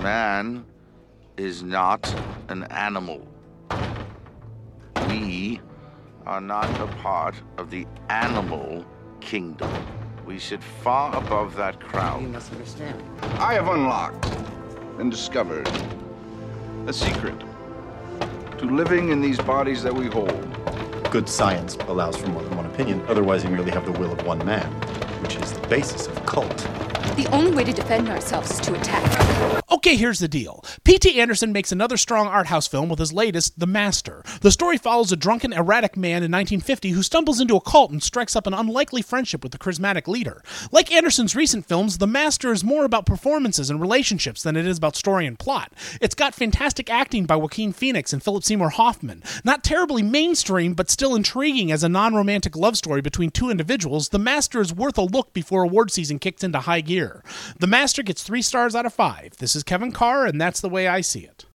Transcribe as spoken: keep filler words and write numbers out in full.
Man is not an animal. We are not a part of the animal kingdom. We sit far above that crowd. You must understand. I have unlocked and discovered a secret to living in these bodies that we hold. Good science allows for more than one opinion. Otherwise, you merely have the will of one man, which is the basis of a cult. The only way to defend ourselves is to attack. Okay, here's the deal. P T Anderson makes another strong art house film with his latest, The Master. The story follows a drunken, erratic man in nineteen fifty who stumbles into a cult and strikes up an unlikely friendship with the charismatic leader. Like Anderson's recent films, The Master is more about performances and relationships than it is about story and plot. It's got fantastic acting by Joaquin Phoenix and Philip Seymour Hoffman. Not terribly mainstream, but still intriguing as a non-romantic love story between two individuals, The Master is worth a look before award season kicks into high gear. The Master gets three stars out of five. This is Kevin Carr, and that's the way I see it.